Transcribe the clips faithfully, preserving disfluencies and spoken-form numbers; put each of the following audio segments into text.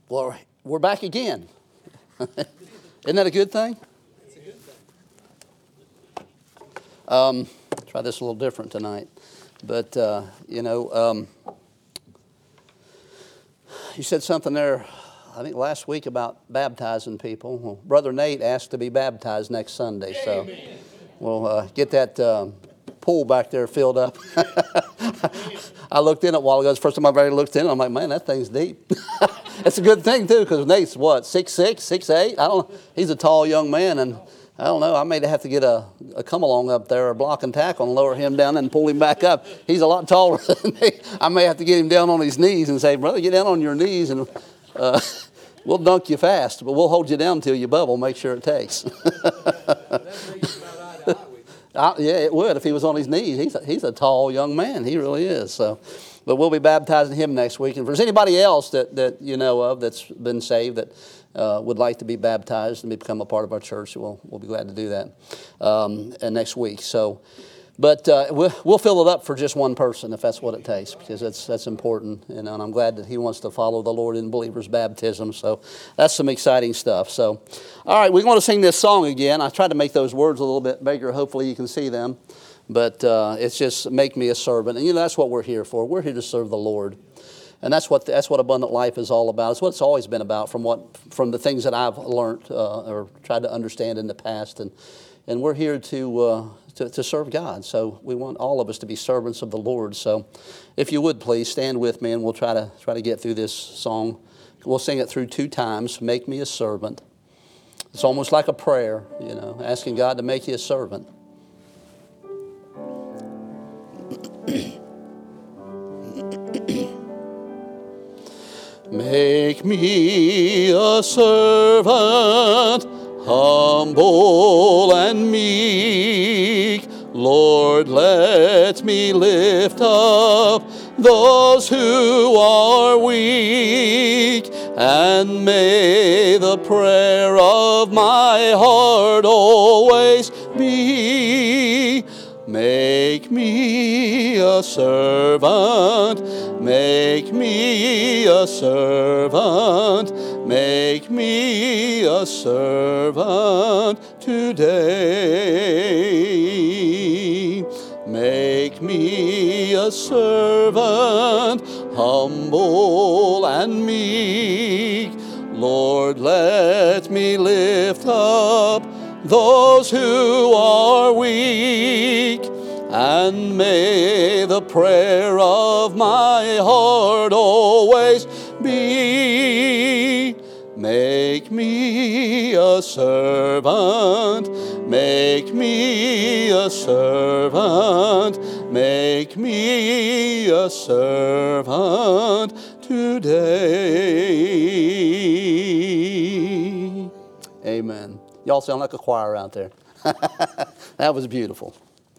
Well, we're back again. Isn't that a good thing? It's a good thing. Um, try this a little different tonight. But, uh, you know, um, you said something there, I think last week about baptizing people. Well, Brother Nate asked to be baptized next Sunday. So Amen. We'll uh, get that um, pool back there filled up. I looked in it a while ago. It's the first time I've ever looked in it. I'm like, man, that thing's deep. It's a good thing, too, because Nate's, what, six six, six eight? I don't know. He's a tall young man, and I don't know. I may have to get a, a come-along up there, a block and tackle, and lower him down and pull him back up. He's a lot taller than me. I may have to get him down on his knees and say, brother, get down on your knees, and uh, we'll dunk you fast, but we'll hold you down until you bubble, make sure it takes. I, yeah, it would if he was on his knees. He's a, he's a tall young man. He really is. So, but we'll be baptizing him next week. And if there's anybody else that, that you know of that's been saved that uh, would like to be baptized and become a part of our church, we'll we'll be glad to do that um, and next week. So, but uh, we'll, we'll fill it up for just one person if that's what it takes, because that's that's important. You know, and I'm glad that he wants to follow the Lord in believers' baptism. So that's some exciting stuff. So, all right, we're going to sing this song again. I tried to make those words a little bit bigger. Hopefully you can see them. But uh, it's just make me a servant. And you know, that's what we're here for. We're here to serve the Lord. And that's what that's what abundant life is all about. It's what it's always been about from what from the things that I've learned uh, or tried to understand in the past. And and we're here to, uh, to to serve God. So we want all of us to be servants of the Lord. So if you would please stand with me, and we'll try to try to get through this song. We'll sing it through two times. Make me a servant. It's almost like a prayer, you know, asking God to make you a servant. Make me a servant, humble and meek. Lord, let me lift up those who are weak, and may the prayer of my heart always be, make me a servant, make me a servant, make me a servant today. Make me a servant, humble and meek. Lord, let me lift up those who are weak, and may the prayer of my heart always be, make me a servant, make me a servant, make me a servant today. Amen. Y'all sound like a choir out there. That was beautiful.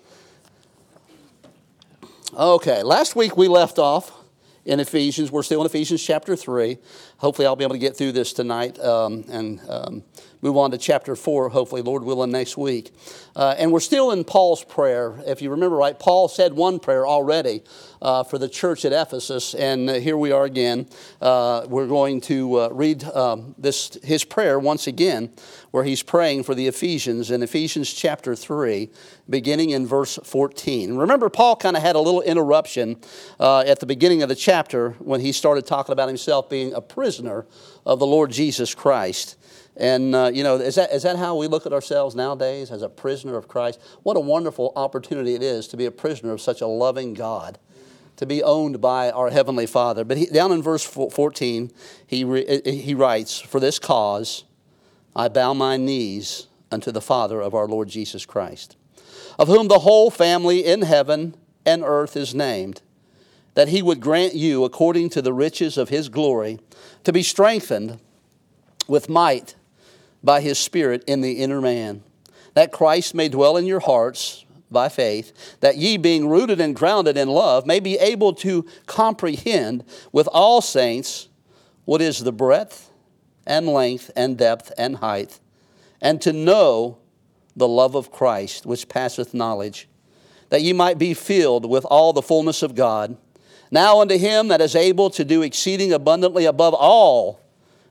Okay, last week we left off in Ephesians. We're still in Ephesians chapter three. Hopefully I'll be able to get through this tonight um, and um, move on to chapter four, hopefully, Lord willing, next week. Uh, and we're still in Paul's prayer. If you remember right, Paul said one prayer already uh, for the church at Ephesus, and uh, here we are again. Uh, we're going to uh, read um, this his prayer once again, where he's praying for the Ephesians in Ephesians chapter three, beginning in verse fourteen. Remember, Paul kind of had a little interruption uh, at the beginning of the chapter when he started talking about himself being a prisoner of the Lord Jesus Christ. And, uh, you know, is that is that how we look at ourselves nowadays, as a prisoner of Christ? What a wonderful opportunity it is to be a prisoner of such a loving God, to be owned by our Heavenly Father. But he, down in verse fourteen, he, re, he writes, "For this cause I bow my knees unto the Father of our Lord Jesus Christ, of whom the whole family in heaven and earth is named, that he would grant you, according to the riches of his glory, to be strengthened with might by his Spirit in the inner man, that Christ may dwell in your hearts by faith, that ye, being rooted and grounded in love, may be able to comprehend with all saints what is the breadth and length and depth and height, and to know the love of Christ, which passeth knowledge, that ye might be filled with all the fullness of God. Now unto him that is able to do exceeding abundantly above all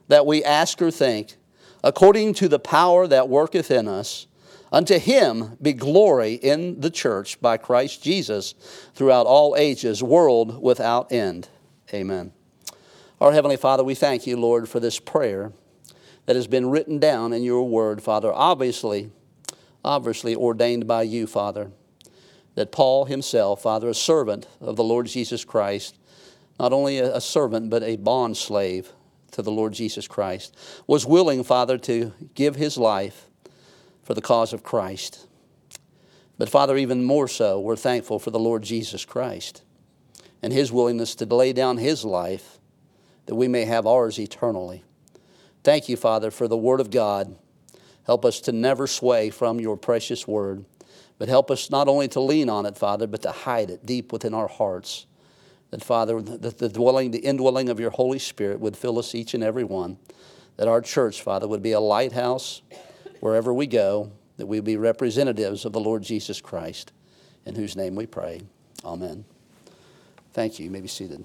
that we ask or think, according to the power that worketh in us. Unto him be glory in the church by Christ Jesus throughout all ages, world without end. Amen. Our Heavenly Father, we thank you, Lord, for this prayer that has been written down in your word, Father, obviously, obviously ordained by you, Father, that Paul himself, Father, a servant of the Lord Jesus Christ, not only a servant, but a bond slave to the Lord Jesus Christ, was willing, Father, to give his life for the cause of Christ. But Father, even more so, we're thankful for the Lord Jesus Christ and his willingness to lay down his life that we may have ours eternally. Thank you, Father, for the word of God. Help us to never sway from your precious word, but help us not only to lean on it, Father, but to hide it deep within our hearts. That, Father, that the dwelling, the indwelling of your Holy Spirit would fill us each and every one. That our church, Father, would be a lighthouse wherever we go, that we be representatives of the Lord Jesus Christ, in whose name we pray. Amen. Thank you. You may be seated.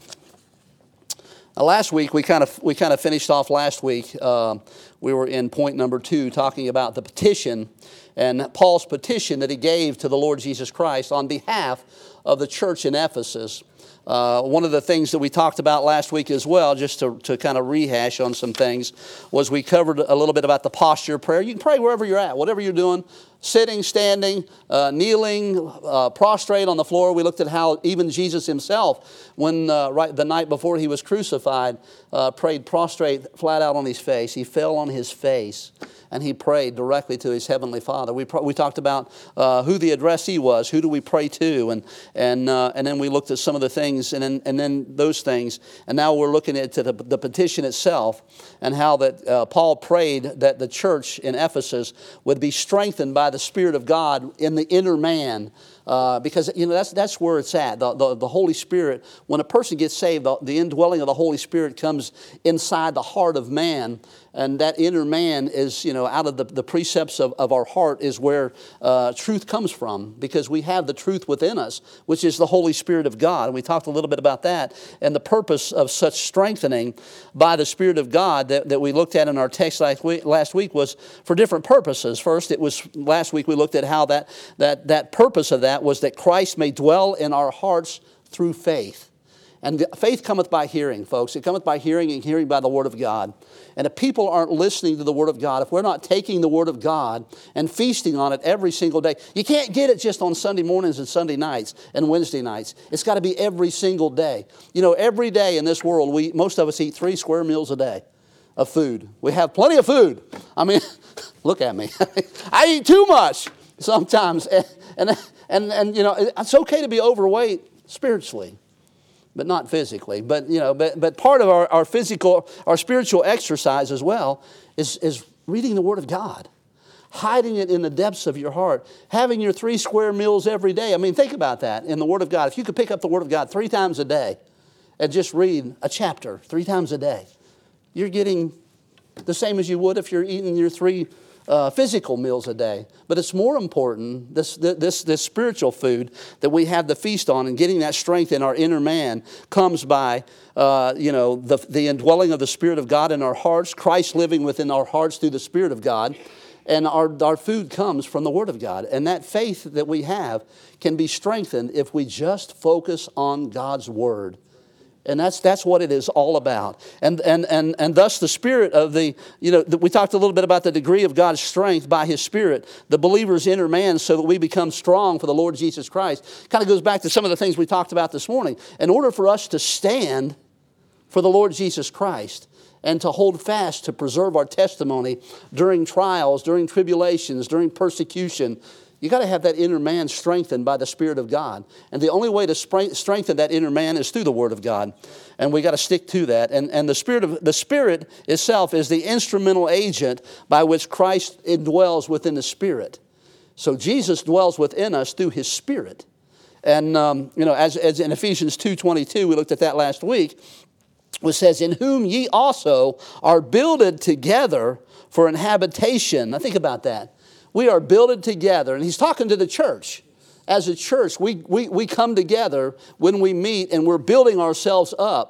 Now, last week, we kind of we kind of finished off last week. Uh, we were in point number two, talking about the petition and Paul's petition that he gave to the Lord Jesus Christ on behalf of the church in Ephesus. Uh, one of the things that we talked about last week as well, just to, to kind of rehash on some things, was we covered a little bit about the posture of prayer. You can pray wherever you're at, whatever you're doing, sitting, standing, uh, kneeling, uh, prostrate on the floor. We looked at how even Jesus himself, when uh, right the night before he was crucified, uh, prayed prostrate flat out on his face. He fell on his face and he prayed directly to his heavenly Father. We pro- we talked about uh, who the addressee was, who do we pray to, and and uh, and then we looked at some of the things, and then and then those things, and now we're looking at the, the petition itself, and how that uh, Paul prayed that the church in Ephesus would be strengthened by the Spirit of God in the inner man. Uh, because, you know, that's that's where it's at. The, the, the Holy Spirit, when a person gets saved, the, the indwelling of the Holy Spirit comes inside the heart of man. And that inner man is, you know, out of the, the precepts of, of our heart is where uh, truth comes from. Because we have the truth within us, which is the Holy Spirit of God. And we talked a little bit about that. And the purpose of such strengthening by the Spirit of God that, that we looked at in our text last week, last week was for different purposes. First, it was last week we looked at how that that that purpose of that was that Christ may dwell in our hearts through faith. And faith cometh by hearing, folks. It cometh by hearing, and hearing by the Word of God. And if people aren't listening to the Word of God, if we're not taking the Word of God and feasting on it every single day, you can't get it just on Sunday mornings and Sunday nights and Wednesday nights. It's got to be every single day. You know, every day in this world, we most of us eat three square meals a day of food. We have plenty of food. I mean, look at me. I eat too much sometimes. And, and, and, and, you know, it's okay to be overweight spiritually, but not physically. But, you know, but, but part of our, our physical, our spiritual exercise as well is, is reading the Word of God, hiding it in the depths of your heart, having your three square meals every day. I mean, think about that in the Word of God. If you could pick up the Word of God three times a day and just read a chapter three times a day, you're getting the same as you would if you're eating your three Uh, physical meals a day. But it's more important, this, this, this spiritual food that we have the feast on, and getting that strength in our inner man comes by, uh, you know, the, the indwelling of the Spirit of God in our hearts, Christ living within our hearts through the Spirit of God. And our, our food comes from the Word of God. And that faith that we have can be strengthened if we just focus on God's Word. And that's that's what it is all about. And and and and thus the Spirit of the, you know, we talked a little bit about the degree of God's strength by His Spirit, the believer's inner man, so that we become strong for the Lord Jesus Christ. Kind of goes back to some of the things we talked about this morning. In order for us to stand for the Lord Jesus Christ and to hold fast, to preserve our testimony during trials, during tribulations, during persecution, you got to have that inner man strengthened by the Spirit of God. And the only way to strengthen that inner man is through the Word of God. And we got to stick to that. And, and the Spirit of the Spirit itself is the instrumental agent by which Christ indwells within the Spirit. So Jesus dwells within us through His Spirit. And, um, you know, as, as in Ephesians two twenty-two, we looked at that last week, which says, in whom ye also are builded together for an habitation. Now think about that. We are builded together, and he's talking to the church. As a church, we, we, we come together when we meet, and we're building ourselves up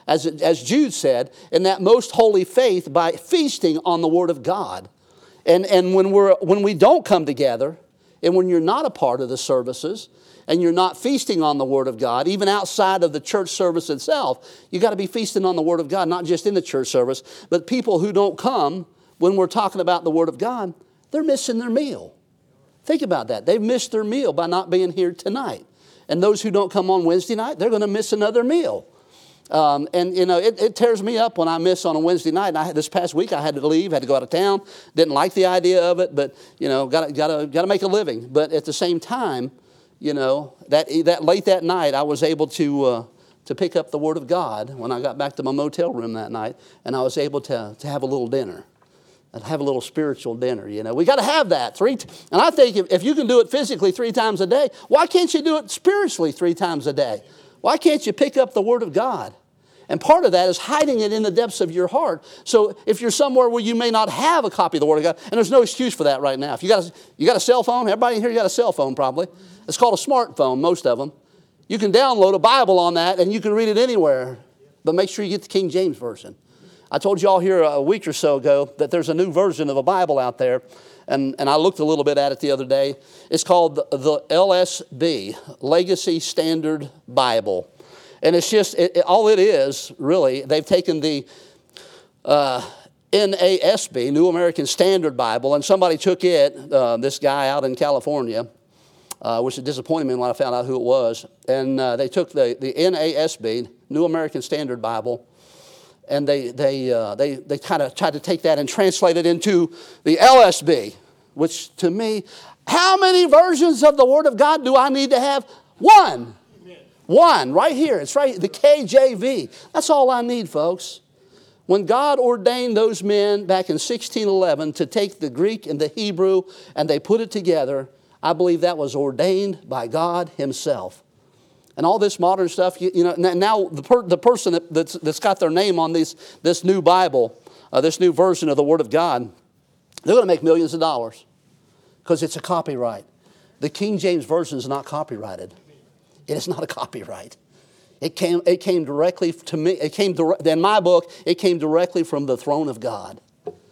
as, as Jude said, in that most holy faith by feasting on the Word of God. And, and when, we're, when we don't come together, and when you're not a part of the services, and you're not feasting on the Word of God, even outside of the church service itself, you got to be feasting on the Word of God, not just in the church service, but people who don't come when we're talking about the Word of God, they're missing their meal. Think about that. They've missed their meal by not being here tonight. And those who don't come on Wednesday night, they're going to miss another meal. Um, and, you know, it, it tears me up when I miss on a Wednesday night. And I had, this past week, I had to leave, had to go out of town. Didn't like the idea of it, but, you know, got to got to make a living. But at the same time, you know, that that late that night, I was able to uh, to pick up the Word of God when I got back to my motel room that night, and I was able to to have a little dinner, and have a little spiritual dinner. You know, we got to have that three. T- and I think if, if you can do it physically three times a day, why can't you do it spiritually three times a day? Why can't you pick up the Word of God? And part of that is hiding it in the depths of your heart. So if you're somewhere where you may not have a copy of the Word of God, and there's no excuse for that right now. If you got a, you got a cell phone, everybody in here, you got a cell phone probably. It's called a smartphone, most of them. You can download a Bible on that, and you can read it anywhere. But make sure you get the King James Version. I told you all here a week or so ago that there's a new version of a Bible out there. And, and I looked a little bit at it the other day. It's called the, the L S B, Legacy Standard Bible. And it's just, it, it, all it is, really, they've taken the uh, N A S B, New American Standard Bible, and somebody took it, uh, this guy out in California, uh, which disappointed me when I found out who it was, and uh, they took the, the N A S B, New American Standard Bible, and they they uh, they they kind of tried to take that and translate it into the L S B, which to me, how many versions of the Word of God do I need to have? One. One, right here. It's right, the K J V. That's all I need, folks. When God ordained those men back in sixteen eleven to take the Greek and the Hebrew and they put it together, I believe that was ordained by God Himself. And all this modern stuff, you, you know, now the, per, the person that, that's, that's got their name on this, this new Bible, uh, this new version of the Word of God, they're going to make millions of dollars because it's a copyright. The King James Version is not copyrighted. It is not a copyright. It came, it came directly to me. It came in my book. It came directly from the throne of God,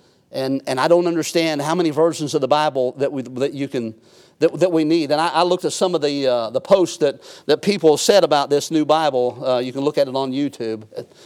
and and I don't understand how many versions of the Bible that we that you can that, that we need. And I, I looked at some of the uh, the posts that, that people said about this new Bible. Uh, you can look at it on YouTube,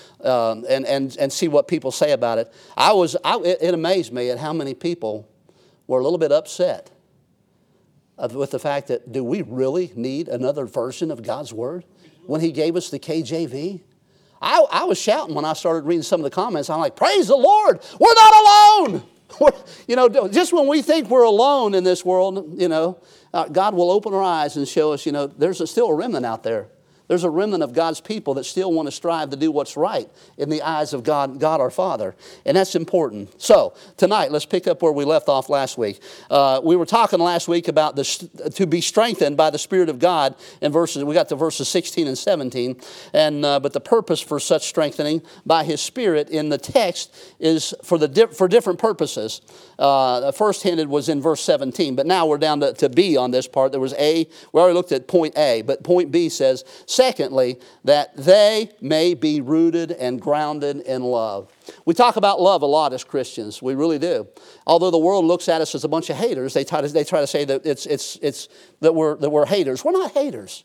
um, and and and see what people say about it. I was I, it, it amazed me at how many people were a little bit upset with the fact that, do we really need another version of God's Word when He gave us the K J V? I, I was shouting when I started reading some of the comments. I'm like, praise the Lord, we're not alone. We're, you know, just when we think we're alone in this world, you know, uh, God will open our eyes and show us, you know, there's a, still a remnant out there. There's a remnant of God's people that still want to strive to do what's right in the eyes of God, God our Father. And that's important. So tonight, let's pick up where we left off last week. Uh, we were talking last week about the, to be strengthened by the Spirit of God in verses, we got to verses sixteen and seventeen. And, uh, but the purpose for such strengthening by His Spirit in the text is for, the di- for different purposes. Uh, the first hinted was in verse seventeen, but now we're down to, to B on this part. There was A, we already looked at point A, but point B says, secondly, that they may be rooted and grounded in love. We talk about love a lot as Christians. We really do. Although the world looks at us as a bunch of haters, they try to, they try to say that it's, it's, it's, that we're, that we're haters. We're not haters.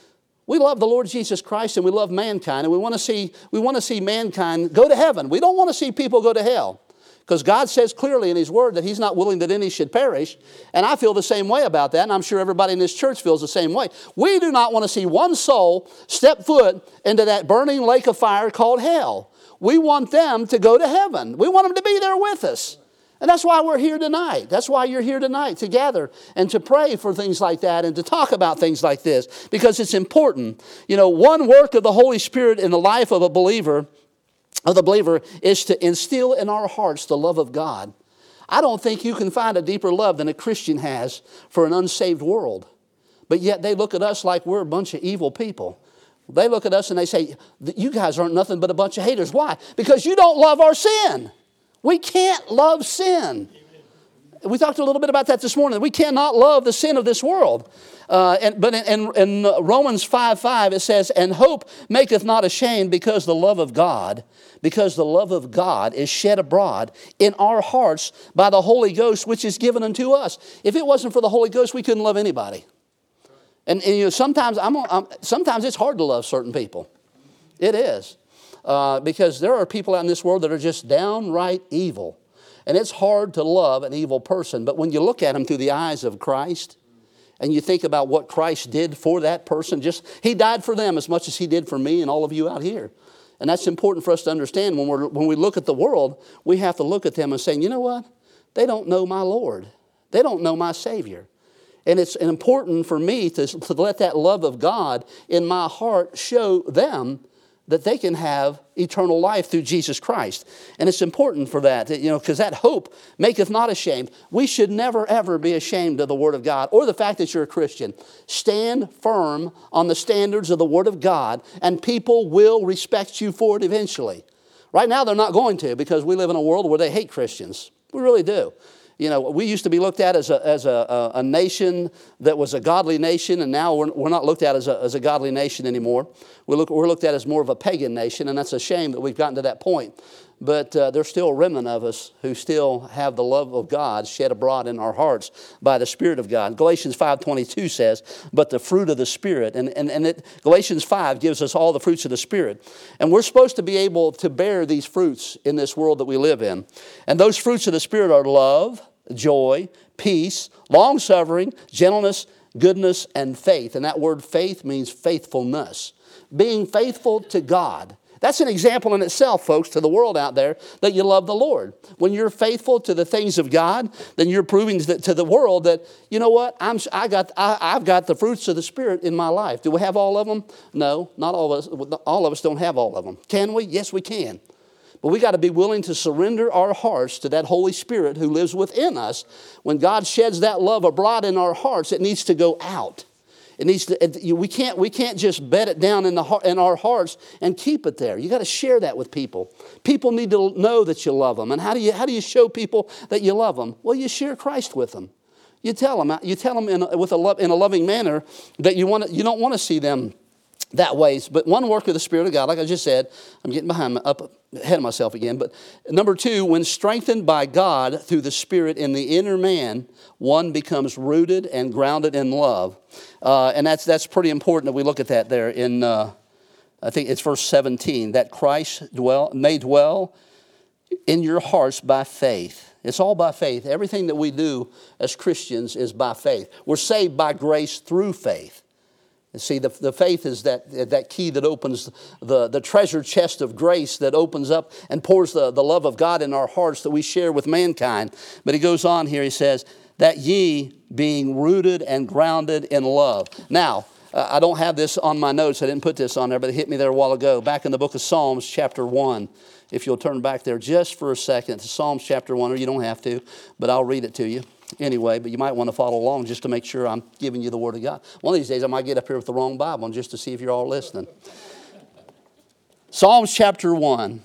We love the Lord Jesus Christ and we love mankind, and we want to see, we want to see mankind go to heaven. We don't want to see people go to hell. Because God says clearly in His Word that He's not willing that any should perish. And I feel the same way about that, and I'm sure everybody in this church feels the same way. We do not want to see one soul step foot into that burning lake of fire called hell. We want them to go to heaven. We want them to be there with us. And that's why we're here tonight. That's why you're here tonight, to gather and to pray for things like that and to talk about things like this, because it's important. You know, one work of the Holy Spirit in the life of a believer of the believer is to instill in our hearts the love of God. I don't think you can find a deeper love than a Christian has for an unsaved world. But yet they look at us like we're a bunch of evil people. They look at us and they say, you guys aren't nothing but a bunch of haters. Why? Because you don't love our sin. We can't love sin. We talked a little bit about that this morning. We cannot love the sin of this world. Uh, and, but in, in, in Romans five five it says, and hope maketh not ashamed, because the love of God, because the love of God is shed abroad in our hearts by the Holy Ghost, which is given unto us. If it wasn't for the Holy Ghost, we couldn't love anybody. And, and you know, sometimes I'm, I'm sometimes it's hard to love certain people. It is. Uh, because there are people out in this world that are just downright evil. And it's hard to love an evil person. But when you look at them through the eyes of Christ, and you think about what Christ did for that person, just He died for them as much as He did for me and all of you out here. And that's important for us to understand. When, we're, when we look at the world, we have to look at them and say, you know what? They don't know my Lord. They don't know my Savior. And it's important for me to, to let that love of God in my heart show them that they can have eternal life through Jesus Christ. And it's important for that, you know, because that hope maketh not ashamed. We should never, ever be ashamed of the Word of God or the fact that you're a Christian. Stand firm on the standards of the Word of God, and people will respect you for it eventually. Right now, they're not going to, because we live in a world where they hate Christians. We really do. You know, we used to be looked at as a, as a, a nation that was a godly nation, and now we're, we're not looked at as a, as a godly nation anymore. We look, we're looked at as more of a pagan nation, and that's a shame that we've gotten to that point. But uh, there's still a remnant of us who still have the love of God shed abroad in our hearts by the Spirit of God. Galatians five twenty-two says, but the fruit of the Spirit. And, and, and it, Galatians five gives us all the fruits of the Spirit. And we're supposed to be able to bear these fruits in this world that we live in. And those fruits of the Spirit are love, joy, peace, long-suffering, gentleness, goodness, and faith. And that word faith means faithfulness. Being faithful to God. That's an example in itself, folks, to the world out there that you love the Lord. When you're faithful to the things of God, then you're proving to the, to the world that, you know what, I'm, I got, I, I've got the fruits of the Spirit in my life. Do we have all of them? No, not all of us. All of us don't have all of them. Can we? Yes, we can. But we got to be willing to surrender our hearts to that Holy Spirit who lives within us. When God sheds that love abroad in our hearts, it needs to go out. It needs to. It, we can't. We can't just bed it down in the in our hearts and keep it there. You got to share that with people. People need to know that you love them. And how do you how do you show people that you love them? Well, you share Christ with them. You tell them. You tell them in a, with a love, in a loving manner that you want. You don't want to see them that way. But one work of the Spirit of God, like I just said, I'm getting behind my, up ahead of myself again. But number two, when strengthened by God through the Spirit in the inner man, one becomes rooted and grounded in love. Uh, and that's that's pretty important that we look at that there in, uh, I think it's verse seventeen, that Christ dwell, may dwell in your hearts by faith. It's all by faith. Everything that we do as Christians is by faith. We're saved by grace through faith. And see, the, the faith is that, that key that opens the, the treasure chest of grace that opens up and pours the, the love of God in our hearts that we share with mankind. But he goes on here, he says, that ye being rooted and grounded in love. Now, uh, I don't have this on my notes. I didn't put this on there, but it hit me there a while ago. Back in the book of Psalms, chapter one. If you'll turn back there just for a second to Psalms chapter one, or you don't have to, but I'll read it to you. Anyway, but you might want to follow along just to make sure I'm giving you the Word of God. One of these days I might get up here with the wrong Bible just to see if you're all listening. Psalms chapter one.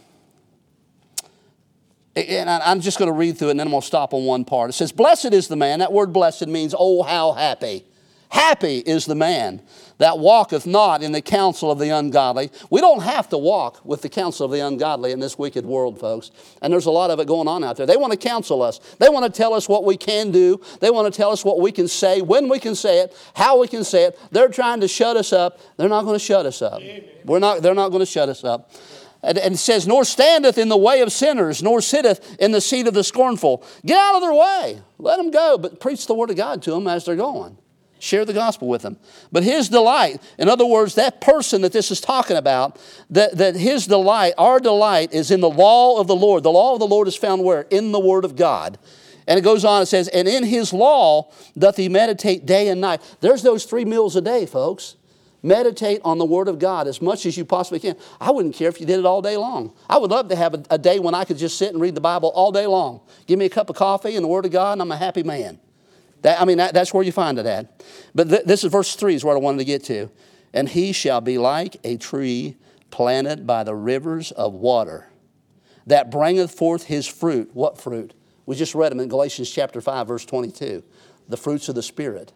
And I'm just going to read through it and then I'm going to stop on one part. It says, blessed is the man. That word blessed means, oh, how happy. Happy is the man that walketh not in the counsel of the ungodly. We don't have to walk with the counsel of the ungodly in this wicked world, folks. And there's a lot of it going on out there. They want to counsel us. They want to tell us what we can do. They want to tell us what we can say, when we can say it, how we can say it. They're trying to shut us up. They're not going to shut us up. We're not, they're not going to shut us up. And, and it says, nor standeth in the way of sinners, nor sitteth in the seat of the scornful. Get out of their way. Let them go, but preach the word of God to them as they're going. Share the gospel with them. But his delight, in other words, that person that this is talking about, that, that his delight, our delight is in the law of the Lord. The law of the Lord is found where? In the word of God. And it goes on, it says, and in his law doth he meditate day and night. There's those three meals a day, folks. Meditate on the Word of God as much as you possibly can. I wouldn't care if you did it all day long. I would love to have a, a day when I could just sit and read the Bible all day long. Give me a cup of coffee and the Word of God and I'm a happy man. That, I mean, that, that's where you find it at. But th- this is verse three is what I wanted to get to. And he shall be like a tree planted by the rivers of water that bringeth forth his fruit. What fruit? We just read them in Galatians chapter five, verse twenty-two. The fruits of the Spirit.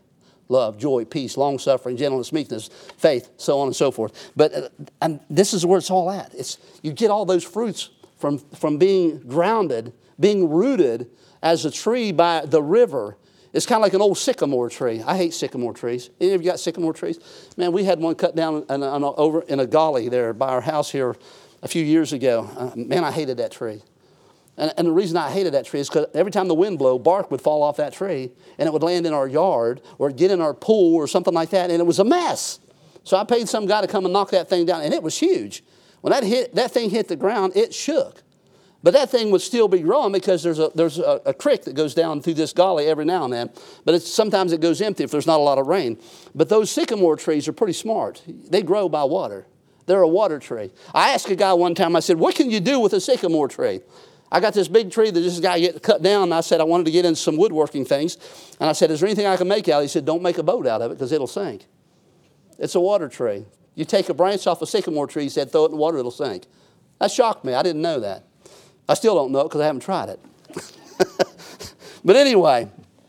love, joy, peace, long-suffering, gentleness, meekness, faith, so on and so forth. But uh, and this is where it's all at. It's you get all those fruits from, from being grounded, being rooted as a tree by the river. It's kind of like an old sycamore tree. I hate sycamore trees. Any of you got sycamore trees? Man, we had one cut down in a, in a, over in a gully there by our house here a few years ago. Uh, man, I hated that tree. And, and the reason I hated that tree is because every time the wind blew, bark would fall off that tree, and it would land in our yard or get in our pool or something like that, and it was a mess. So I paid some guy to come and knock that thing down, and it was huge. When that hit, that thing hit the ground, it shook. But that thing would still be growing because there's a there's a, a creek that goes down through this gully every now and then. But it's, sometimes it goes empty if there's not a lot of rain. But those sycamore trees are pretty smart. They grow by water. They're a water tree. I asked a guy one time, I said, what can you do with a sycamore tree? I got this big tree that this guy get cut down, and I said I wanted to get into some woodworking things. And I said, is there anything I can make out of it? He said, don't make a boat out of it because it'll sink. It's a water tree. You take a branch off a sycamore tree, he said, throw it in the water, it'll sink. That shocked me. I didn't know that. I still don't know it because I haven't tried it. But anyway,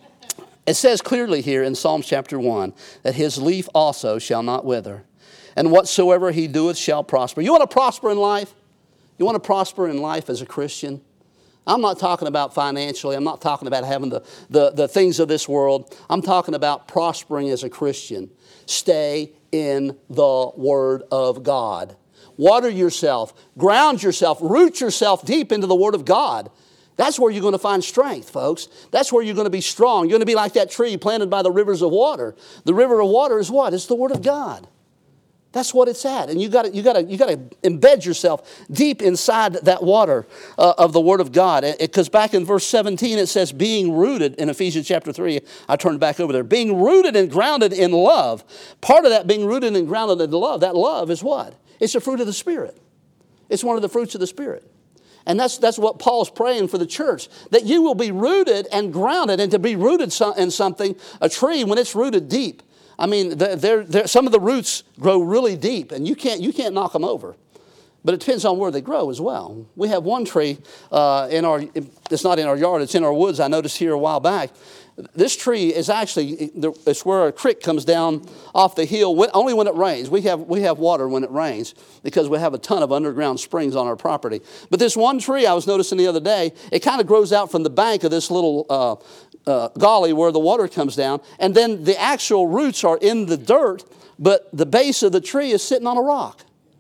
it says clearly here in Psalms chapter one that his leaf also shall not wither, and whatsoever he doeth shall prosper. You want to prosper in life? You want to prosper in life as a Christian? I'm not talking about financially. I'm not talking about having the, the, the things of this world. I'm talking about prospering as a Christian. Stay in the Word of God. Water yourself, ground yourself, root yourself deep into the Word of God. That's where you're going to find strength, folks. That's where you're going to be strong. You're going to be like that tree planted by the rivers of water. The river of water is what? It's the Word of God. That's what it's at. And you got you got to you got to embed yourself deep inside that water uh, of the Word of God. Because back in verse seventeen it says, being rooted, in Ephesians chapter three, I turned back over there, being rooted and grounded in love. Part of that being rooted and grounded in love, that love is what? It's the fruit of the Spirit. It's one of the fruits of the Spirit. And that's that's what Paul's praying for the church, that you will be rooted and grounded. And to be rooted in something, a tree, when it's rooted deep, I mean, they're, they're, some of the roots grow really deep, and you can't, you can't knock them over. But it depends on where they grow as well. We have one tree uh, in our, it's not in our yard, it's in our woods. I noticed here a while back. This tree is actually, it's where a creek comes down off the hill, only when it rains. We have, we have water when it rains because we have a ton of underground springs on our property. But this one tree I was noticing the other day, it kind of grows out from the bank of this little uh, uh, gully where the water comes down. And then the actual roots are in the dirt, but the base of the tree is sitting on a rock.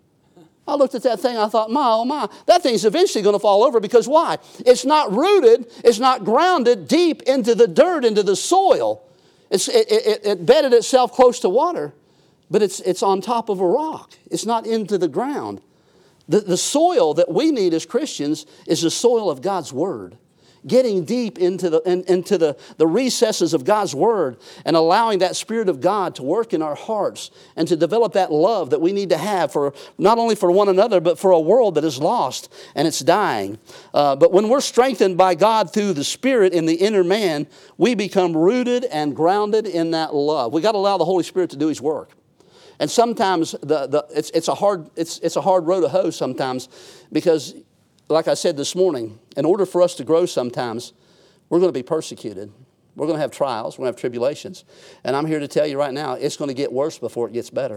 I looked at that thing, I thought, my, oh my, that thing's eventually going to fall over because why? It's not rooted, it's not grounded deep into the dirt, into the soil. It's, it, it, it bedded itself close to water, but it's, it's on top of a rock. It's not into the ground. The, the soil that we need as Christians is the soil of God's Word. Getting deep into the in, into the, the recesses of God's Word and allowing that Spirit of God to work in our hearts and to develop that love that we need to have for not only for one another, but for a world that is lost and it's dying. Uh, but when we're strengthened by God through the Spirit in the inner man, we become rooted and grounded in that love. We got to allow the Holy Spirit to do His work. And sometimes the, the it's it's a hard it's it's a hard road to hoe sometimes because, like I said this morning, in order for us to grow sometimes, we're going to be persecuted. We're going to have trials. We're going to have tribulations. And I'm here to tell you right now, it's going to get worse before it gets better.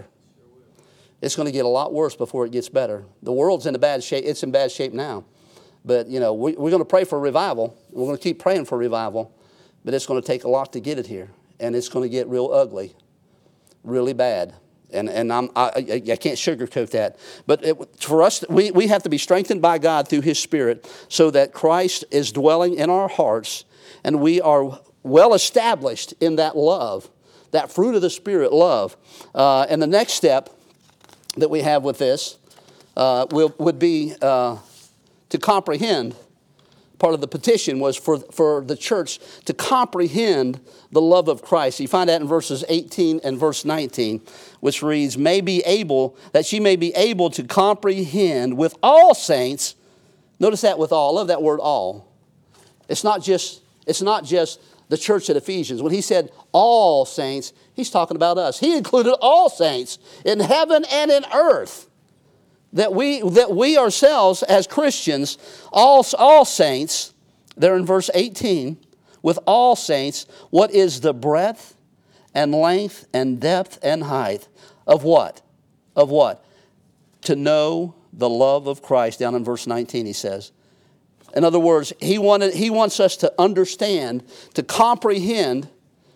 It's going to get a lot worse before it gets better. The world's in a bad shape. It's in bad shape now. But, you know, we, we're going to pray for revival. We're going to keep praying for revival. But it's going to take a lot to get it here. And it's going to get real ugly, really bad. And and I'm, I, I can't sugarcoat that. But it, for us, we, we have to be strengthened by God through His Spirit so that Christ is dwelling in our hearts and we are well established in that love, that fruit of the Spirit, love. Uh, and the next step that we have with this uh, will, would be uh, to comprehend. Part of the petition was for, for the church to comprehend the love of Christ. You find that in verses eighteen and verse nineteen, which reads, may be able, that she may be able to comprehend with all saints. Notice that with all. I love that word all. It's not just, it's not just the church at Ephesians. When he said all saints, he's talking about us. He included all saints in heaven and in earth. That we that we ourselves as Christians, all, all saints, there in verse eighteen, with all saints, what is the breadth and length and depth and height. Of what? Of what? To know the love of Christ. Down in verse nineteen he says. In other words, he wanted, he wants us to understand, to comprehend,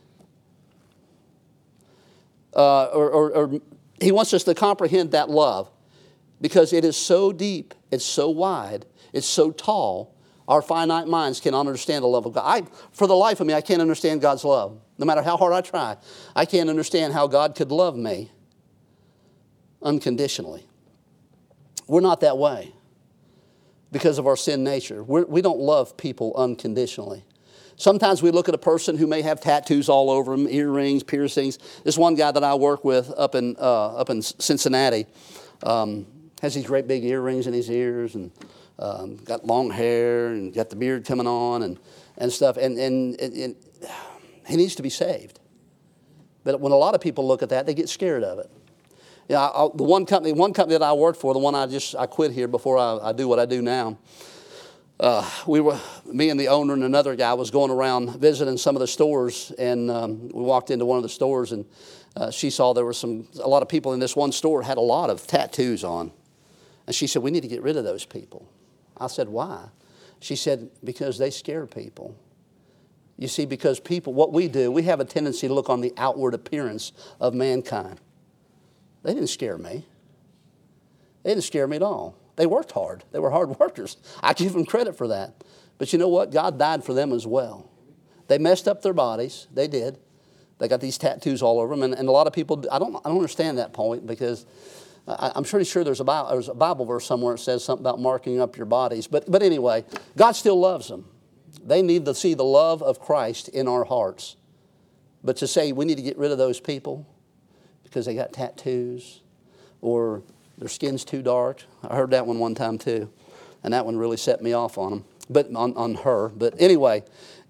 uh, or, or, or he wants us to comprehend that love, because it is so deep, it's so wide, it's so tall, our finite minds cannot understand the love of God. I, for the life of me, I can't understand God's love. No matter how hard I try, I can't understand how God could love me unconditionally. We're not that way because of our sin nature. We're, we don't love people unconditionally. Sometimes we look at a person who may have tattoos all over them, earrings, piercings. This one guy that I work with up in uh, up in Cincinnati um, has these great big earrings in his ears and um, got long hair and got the beard coming on and, and stuff. And, and, and, and he needs to be saved. But when a lot of people look at that, they get scared of it. Yeah, I, I, the one company, one company that I worked for, the one I just I quit here before I, I do what I do now. Uh, we were, me and the owner and another guy was going around visiting some of the stores, and um, we walked into one of the stores, and uh, she saw there were some a lot of people in this one store had a lot of tattoos on, and she said, "We need to get rid of those people." I said, "Why?" She said, "Because they scare people." You see, because people, what we do, we have a tendency to look on the outward appearance of mankind. They didn't scare me. They didn't scare me at all. They worked hard. They were hard workers. I give them credit for that. But you know what? God died for them as well. They messed up their bodies. They did. They got these tattoos all over them. And, and a lot of people, I don't, I don't understand that point, because I, I'm pretty sure there's a, Bible, there's a Bible verse somewhere that says something about marking up your bodies. But, but anyway, God still loves them. They need to see the love of Christ in our hearts. But to say we need to get rid of those people because they got tattoos or their skin's too dark. I heard that one one time too. And that one really set me off on them, but on, on her. But anyway,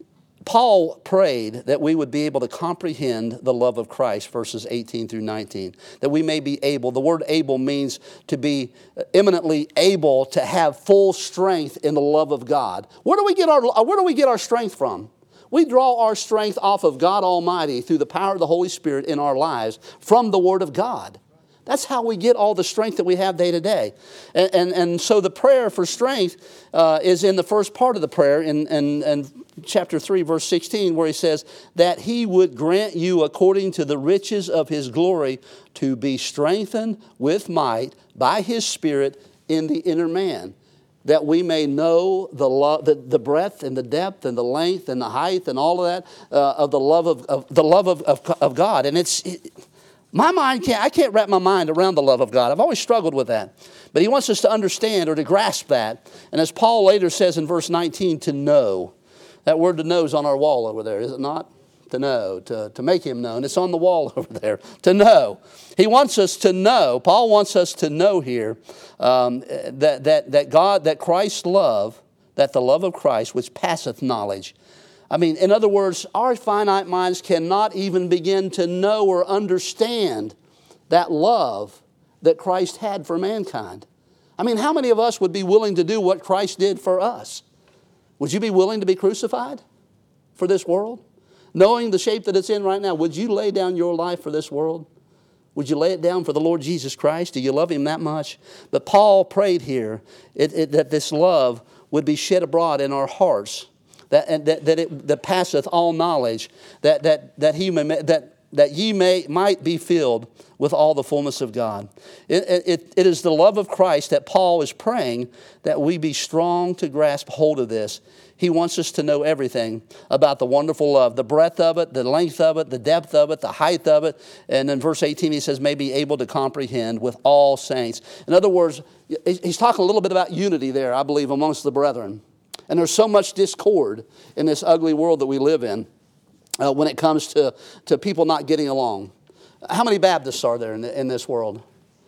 Paul prayed that we would be able to comprehend the love of Christ, verses eighteen through nineteen. That we may be able, the word able means to be eminently able to have full strength in the love of God. Where do we get our, where do we get our strength from? We draw our strength off of God Almighty through the power of the Holy Spirit in our lives from the Word of God. That's how we get all the strength that we have day to day. And, and, and so the prayer for strength uh, is in the first part of the prayer in, in, in chapter three, verse sixteen, where he says, that he would grant you according to the riches of his glory to be strengthened with might by his Spirit in the inner man, that we may know the, lo- the the breadth and the depth and the length and the height and all of that uh, of the love of, of the love of, of, of God. And it's it, my mind can't I can't wrap my mind around the love of God. I've always struggled with that. But he wants us to understand or to grasp that. And as Paul later says in verse nineteen, to know. That word to know is on our wall over there, is it not? To know, to, to make him known. It's on the wall over there. To know. He wants us to know. Paul wants us to know here um, that, that, that God, that Christ's love, that the love of Christ, which passeth knowledge. I mean, in other words, our finite minds cannot even begin to know or understand that love that Christ had for mankind. I mean, how many of us would be willing to do what Christ did for us? Would you be willing to be crucified for this world? Knowing the shape that it's in right now, would you lay down your life for this world? Would you lay it down for the Lord Jesus Christ? Do you love him that much? But Paul prayed here it, it, that this love would be shed abroad in our hearts, that, and that, that it that passeth all knowledge, that, that, that, he may, that, that ye may, might be filled with all the fullness of God. It, it, it is the love of Christ that Paul is praying that we be strong to grasp hold of this. He wants us to know everything about the wonderful love, the breadth of it, the length of it, the depth of it, the height of it. And in verse eighteen, he says, may be able to comprehend with all saints. In other words, he's talking a little bit about unity there, I believe, amongst the brethren. And there's so much discord in this ugly world that we live in uh, when it comes to, to people not getting along. How many Baptists are there in, the, in this world?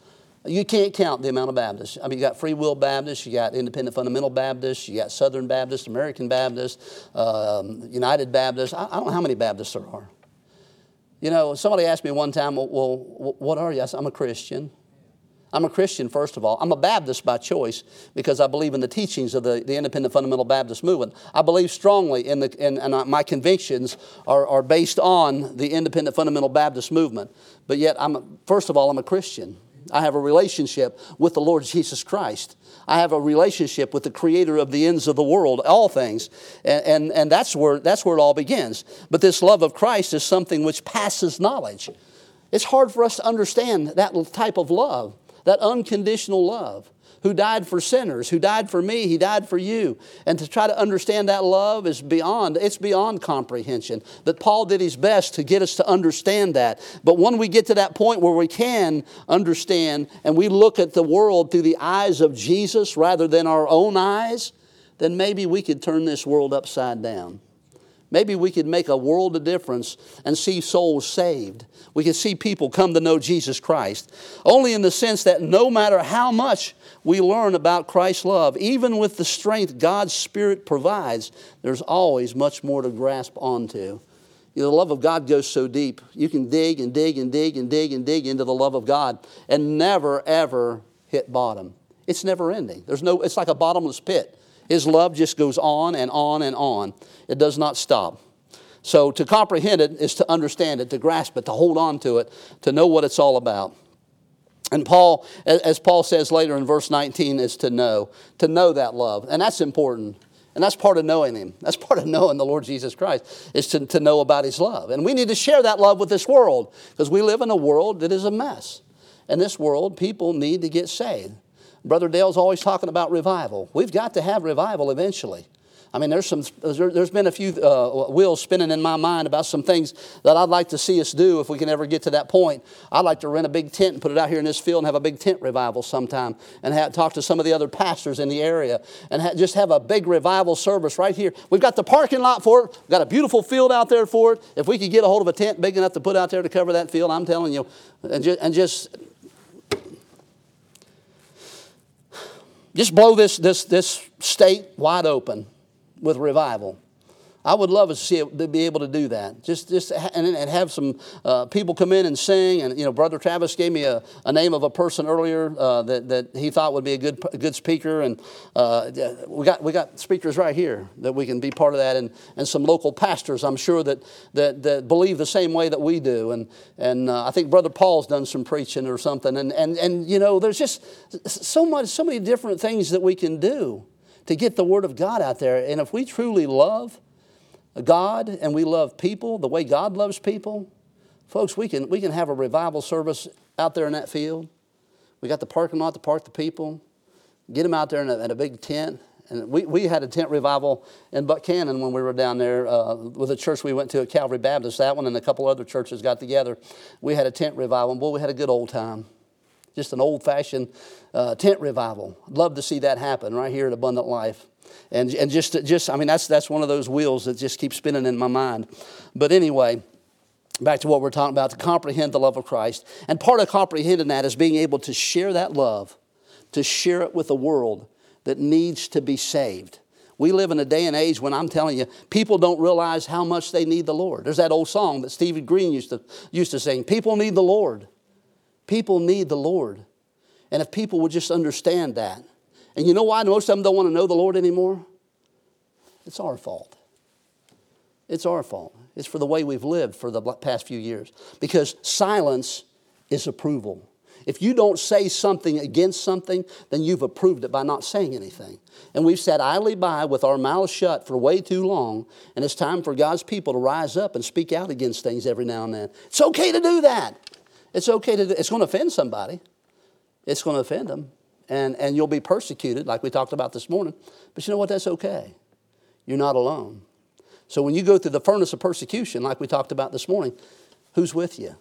You can't count the amount of Baptists. I mean, you got Free Will Baptists, you got Independent Fundamental Baptists, you got Southern Baptists, American Baptists, um, United Baptists. I, I don't know how many Baptists there are. You know, somebody asked me one time, well, what are you? I said, I'm a Christian. I'm a Christian, first of all. I'm a Baptist by choice because I believe in the teachings of the, the Independent Fundamental Baptist movement. I believe strongly in the, in, and my convictions are, are based on the Independent Fundamental Baptist movement. But yet, I'm a, first of all, I'm a Christian. I have a relationship with the Lord Jesus Christ. I have a relationship with the Creator of the ends of the world, all things. And, and, and that's where, that's where it all begins. But this love of Christ is something which passes knowledge. It's hard for us to understand that type of love. That unconditional love, who died for sinners, who died for me, He died for you. And to try to understand that love is beyond, it's beyond comprehension. That Paul did his best to get us to understand that. But when we get to that point where we can understand and we look at the world through the eyes of Jesus rather than our own eyes, then maybe we could turn this world upside down. Maybe we could make a world of difference and see souls saved. We could see people come to know Jesus Christ. Only in the sense that no matter how much we learn about Christ's love, even with the strength God's Spirit provides, there's always much more to grasp onto. You know, the love of God goes so deep. You can dig and dig and dig and dig and dig into the love of God and never, ever hit bottom. It's never ending. There's no, it's like a bottomless pit. His love just goes on and on and on. It does not stop. So to comprehend it is to understand it, to grasp it, to hold on to it, to know what it's all about. And Paul, as Paul says later in verse nineteen, is to know, to know that love. And that's important. And that's part of knowing Him. That's part of knowing the Lord Jesus Christ, is to, to know about His love. And we need to share that love with this world because we live in a world that is a mess. In this world, people need to get saved. Brother Dale's always talking about revival. We've got to have revival eventually. I mean, there's some. There's been a few uh, wheels spinning in my mind about some things that I'd like to see us do if we can ever get to that point. I'd like to rent a big tent and put it out here in this field and have a big tent revival sometime and have, talk to some of the other pastors in the area and ha- just have a big revival service right here. We've got the parking lot for it. We've got a beautiful field out there for it. If we could get a hold of a tent big enough to put out there to cover that field, I'm telling you, and just, and just Just blow this, this, this state wide open with revival. I would love to see it, to be able to do that. Just, just and, and have some uh, people come in and sing. And you know, Brother Travis gave me a, a name of a person earlier uh, that, that he thought would be a good a good speaker. And uh, we got we got speakers right here that we can be part of that. And, and some local pastors, I'm sure that that, that believe the same way that we do. And and uh, I think Brother Paul's done some preaching or something. And and and you know, there's just so much, so many different things that we can do to get the Word of God out there. And if we truly love God and we love people the way God loves people, folks, we can we can have a revival service out there in that field. We got the parking lot to park the people, get them out there in a, in a big tent. And we, we had a tent revival in Buchanan when we were down there uh, with a church we went to at Calvary Baptist. That one and a couple other churches got together. We had a tent revival, and boy, we had a good old time. Just an old-fashioned uh, tent revival. I'd love to see that happen right here at Abundant Life. And and just, just I mean, that's that's one of those wheels that just keeps spinning in my mind. But anyway, back to what we're talking about, to comprehend the love of Christ. And part of comprehending that is being able to share that love, to share it with a world that needs to be saved. We live in a day and age when I'm telling you, people don't realize how much they need the Lord. There's that old song that Stevie Green used to used to sing, people need the Lord. People need the Lord. And if people would just understand that. And you know why most of them don't want to know the Lord anymore? It's our fault. It's our fault. It's for the way we've lived for the past few years. Because silence is approval. If you don't say something against something, then you've approved it by not saying anything. And we've sat idly by with our mouths shut for way too long, and it's time for God's people to rise up and speak out against things every now and then. It's okay to do that. It's okay to do. It's going to offend somebody. It's going to offend them. And, and you'll be persecuted, like we talked about this morning. But you know what? That's okay. You're not alone. So when you go through the furnace of persecution, like we talked about this morning, who's with you?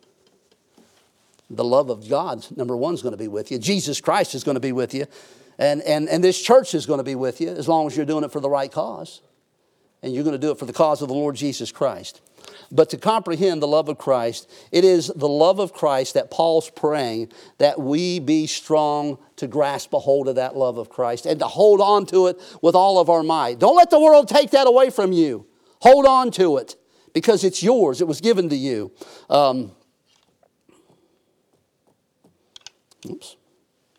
The love of God, number one, is going to be with you. Jesus Christ is going to be with you. And, and, and this church is going to be with you as long as you're doing it for the right cause. And you're going to do it for the cause of the Lord Jesus Christ. But to comprehend the love of Christ, it is the love of Christ that Paul's praying that we be strong to grasp a hold of that love of Christ and to hold on to it with all of our might. Don't let the world take that away from you. Hold on to it because it's yours. It was given to you. Um, oops.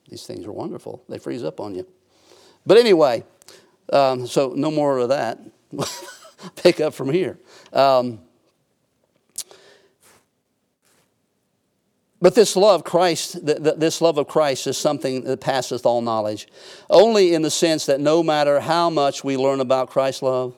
These things are wonderful. They freeze up on you. But anyway, um, so no more of that. Pick up from here. Um, But this love, Christ, this love of Christ is something that passeth all knowledge. Only in the sense that no matter how much we learn about Christ's love,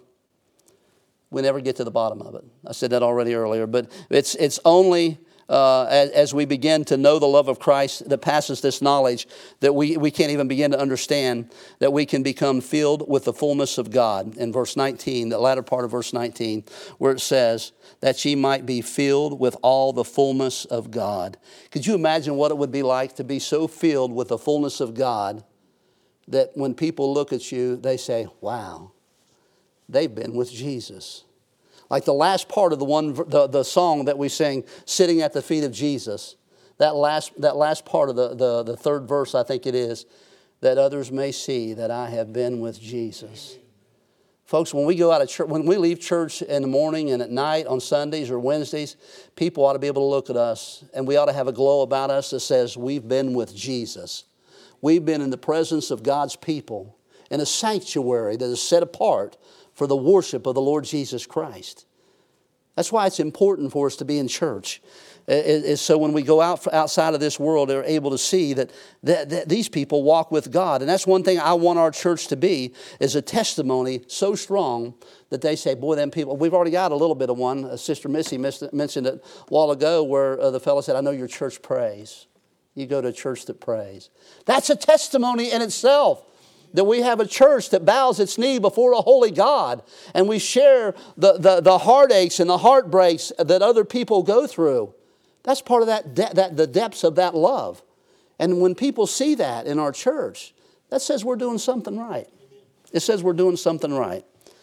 we never get to the bottom of it. I said that already earlier, but it's it's only uh, as, as we begin to know the love of Christ that passes this knowledge that we, we can't even begin to understand, that we can become filled with the fullness of God. In verse nineteen, the latter part of verse nineteen, where it says, that ye might be filled with all the fullness of God. Could you imagine what it would be like to be so filled with the fullness of God that when people look at you, they say, wow, they've been with Jesus. Like the last part of the one, the, the song that we sing, Sitting at the Feet of Jesus. That last, that last part of the, the, the third verse, I think it is, that others may see that I have been with Jesus. Folks, when we go out of church, when we leave church in the morning and at night on Sundays or Wednesdays, people ought to be able to look at us, and we ought to have a glow about us that says we've been with Jesus. We've been in the presence of God's people in a sanctuary that is set apart for the worship of the Lord Jesus Christ. That's why it's important for us to be in church. Is so when we go out outside of this world, they're able to see that, that, that these people walk with God. And that's one thing I want our church to be, is a testimony so strong that they say, boy, them people, we've already got a little bit of one. Uh, Sister Missy mentioned it a while ago where uh, the fellow said, I know your church prays. You go to a church that prays. That's a testimony in itself. That we have a church that bows its knee before a holy God, and we share the, the, the heartaches and the heartbreaks that other people go through. That's part of that, de- that the depths of that love. And when people see that in our church, that says we're doing something right. It says we're doing something right.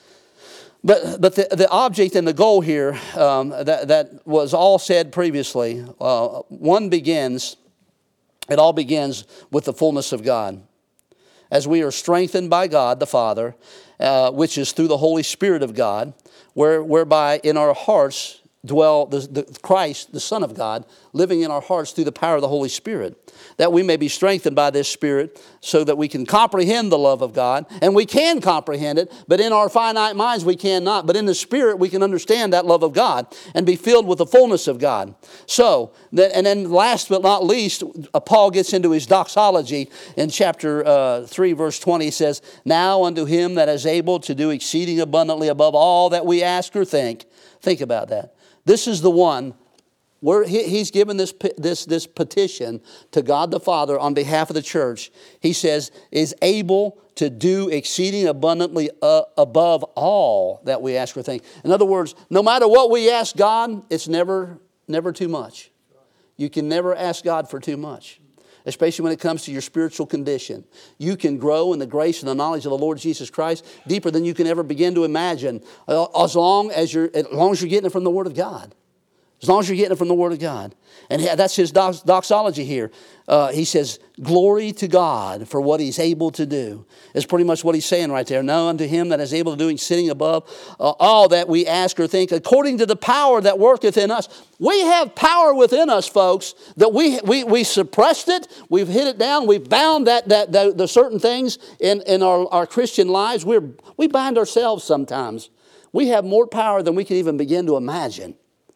But but the, the object and the goal here um, that, that was all said previously, uh, one begins, it all begins with the fullness of God. As we are strengthened by God the Father, uh, which is through the Holy Spirit of God, where, whereby in our hearts dwell the, the Christ, the Son of God, living in our hearts through the power of the Holy Spirit, that we may be strengthened by this Spirit so that we can comprehend the love of God. And we can comprehend it, but in our finite minds we cannot. But in the Spirit we can understand that love of God and be filled with the fullness of God. So, that, and then last but not least, uh, Paul gets into his doxology in chapter uh, three, verse twenty. He says, now unto him that is able to do exceeding abundantly above all that we ask or think. Think about that. This is the one where he, he's given this, this, this petition to God the Father on behalf of the church. He says, is able to do exceeding abundantly uh, above all that we ask or think. In other words, no matter what we ask God, it's never, never too much. You can never ask God for too much, especially when it comes to your spiritual condition. You can grow in the grace and the knowledge of the Lord Jesus Christ deeper than you can ever begin to imagine, as long as you're, as long as you're getting it from the Word of God. As long as you're getting it from the Word of God. And that's his dox- doxology here. Uh, he says, glory to God for what He's able to do. It's pretty much what he's saying right there. Now unto Him that is able to do exceeding above uh, all that we ask or think, according to the power that worketh in us. We have power within us, folks, that we we, we suppressed it. We've hid it down. We've bound that, that, that the certain things in, in our, our Christian lives. We're, we bind ourselves sometimes. We have more power than we can even begin to imagine.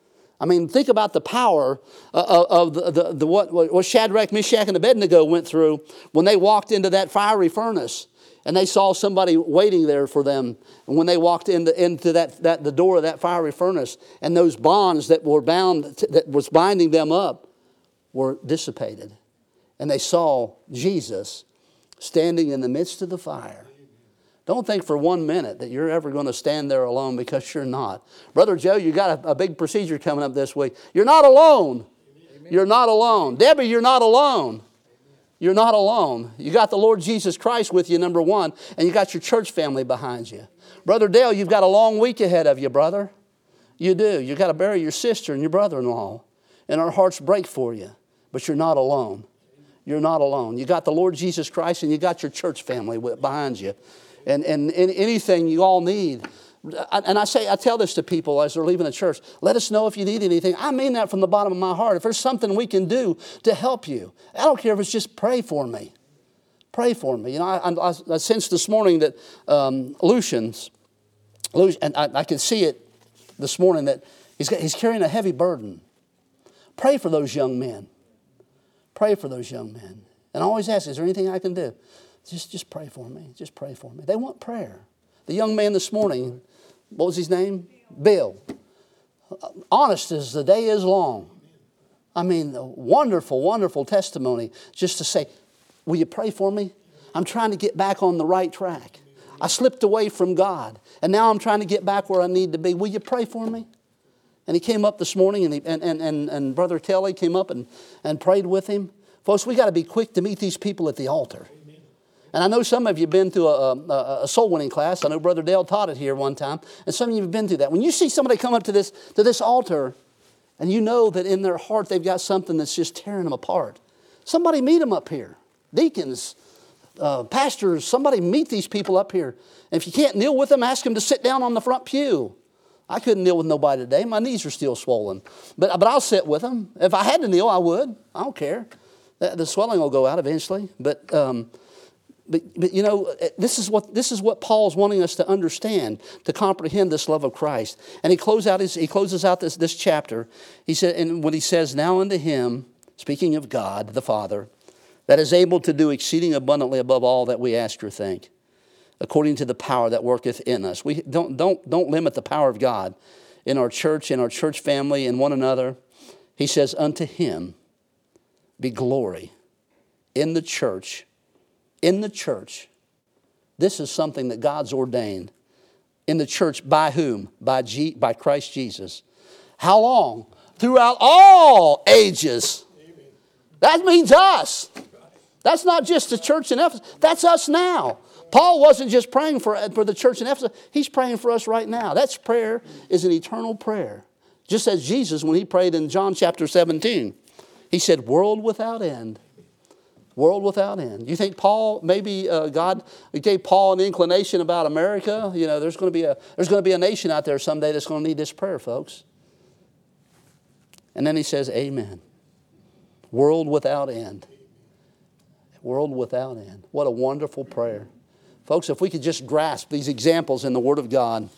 I mean, think about the power of, of the, the, the what, what Shadrach, Meshach, and Abednego went through when they walked into that fiery furnace and they saw somebody waiting there for them. And when they walked into, into that, that the door of that fiery furnace, and those bonds that were bound, to, that was binding them up, were dissipated. And they saw Jesus standing in the midst of the fire. Don't think for one minute that you're ever going to stand there alone, because you're not. Brother Joe, you got a, a big procedure coming up this week. You're not alone. Amen. You're not alone. Debbie, you're not alone. Amen. You're not alone. You got the Lord Jesus Christ with you, number one, and you got your church family behind you. Brother Dale, you've got a long week ahead of you, brother. You do. You've got to bury your sister and your brother-in-law, and our hearts break for you, but you're not alone. You're not alone. You got the Lord Jesus Christ, and you got your church family behind you. And, and, and anything you all need. And I say, I tell this to people as they're leaving the church. Let us know if you need anything. I mean that from the bottom of my heart. If there's something we can do to help you, I don't care if it's just pray for me. Pray for me. You know, I, I, I sensed this morning that um, Lucian's, Lucian, and I, I could see it this morning that he's, got, he's carrying a heavy burden. Pray for those young men. Pray for those young men. And I always ask, is there anything I can do? Just, just pray for me. Just pray for me. They want prayer. The young man this morning, what was his name? Bill. Honest as the day is long. I mean, wonderful, wonderful testimony just to say, will you pray for me? I'm trying to get back on the right track. I slipped away from God, and now I'm trying to get back where I need to be. Will you pray for me? And he came up this morning, and, he, and, and, and, and Brother Kelly came up and, and prayed with him. Folks, we got to be quick to meet these people at the altar. And I know some of you have been to a, a, a soul winning class. I know Brother Dale taught it here one time. And some of you have been through that. When you see somebody come up to this, to this altar, and you know that in their heart they've got something that's just tearing them apart, somebody meet them up here. Deacons, uh, pastors, somebody meet these people up here. And if you can't kneel with them, ask them to sit down on the front pew. I couldn't kneel with nobody today. My knees are still swollen. But, but I'll sit with them. If I had to kneel, I would. I don't care. The, the swelling will go out eventually. But... Um, But, but you know, this is what this is what Paul's wanting us to understand, to comprehend this love of Christ. And he closes out his he closes out this, this chapter. He said, and when he says, "Now unto him," speaking of God the Father, "that is able to do exceeding abundantly above all that we ask or think, according to the power that worketh in us." We don't don't don't limit the power of God in our church, in our church family, in one another. He says, "Unto him be glory in the church." In the church. This is something that God's ordained. In the church, by whom? By, G, by Christ Jesus. How long? Throughout all ages. Amen. That means us. That's not just the church in Ephesus. That's us now. Paul wasn't just praying for, for the church in Ephesus. He's praying for us right now. That's prayer is an eternal prayer. Just as Jesus, when he prayed in John chapter seventeen, he said, "World without end." World without end. You think Paul, maybe uh, God gave Paul an inclination about America? You know, there's going to be a there's going to be a nation out there someday that's going to need this prayer, folks. And then he says, "Amen." World without end. World without end. What a wonderful prayer, folks. If we could just grasp these examples in the Word of God,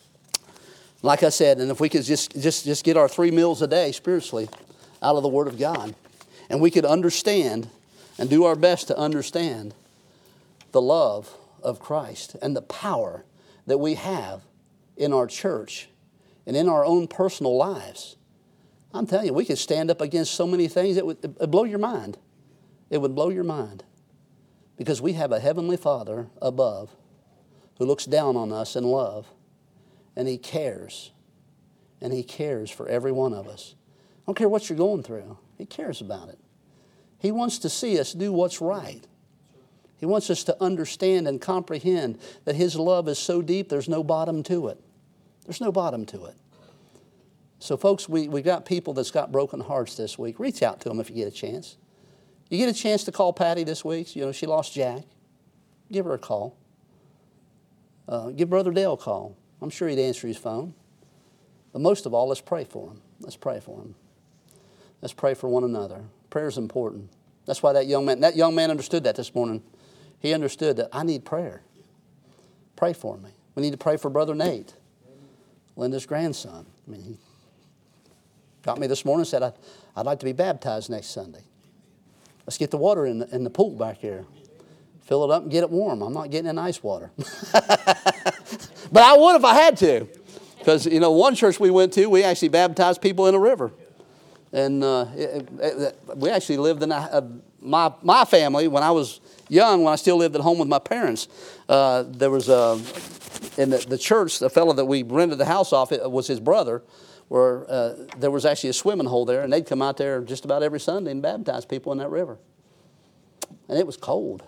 like I said, and if we could just just just get our three meals a day spiritually out of the Word of God, and we could understand. And do our best to understand the love of Christ and the power that we have in our church and in our own personal lives. I'm telling you, we could stand up against so many things that would it'd blow your mind. It would blow your mind. Because we have a heavenly Father above who looks down on us in love. And He cares. And He cares for every one of us. I don't care what you're going through. He cares about it. He wants to see us do what's right. He wants us to understand and comprehend that His love is so deep there's no bottom to it. There's no bottom to it. So folks, we, we've got people that's got broken hearts this week. Reach out to them if you get a chance. You get a chance to call Patty this week. You know, she lost Jack. Give her a call. Uh, give Brother Dale a call. I'm sure he'd answer his phone. But most of all, let's pray for him. Let's pray for him. Let's pray for one another. Prayer is important. That's why that young man, that young man understood that this morning. He understood that I need prayer. Pray for me. We need to pray for Brother Nate, Linda's grandson. I mean, he got me this morning and said, I, I'd like to be baptized next Sunday. Let's get the water in the, in the pool back here. Fill it up and get it warm. I'm not getting in ice water. But I would if I had to. Because, you know, one church we went to, we actually baptized people in a river. And uh, it, it, we actually lived in a, a, my my family when I was young. When I still lived at home with my parents, uh, there was a in the, the church. The fellow that we rented the house off, it was his brother. Where uh, there was actually a swimming hole there, and they'd come out there just about every Sunday and baptize people in that river. And it was cold.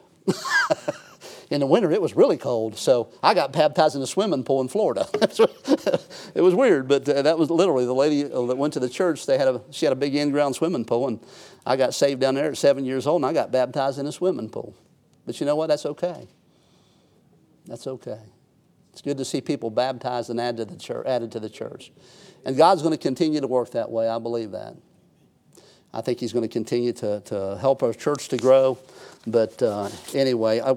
In the winter, it was really cold. So I got baptized in a swimming pool in Florida. It was weird, but uh, that was literally the lady that went to the church. They had a she had a big in-ground swimming pool, and I got saved down there at seven years old, and I got baptized in a swimming pool. But you know what? That's okay. That's okay. It's good to see people baptized and added to the church. Added to the church, and God's going to continue to work that way. I believe that. I think he's going to continue to, to help our church to grow. But uh, anyway, I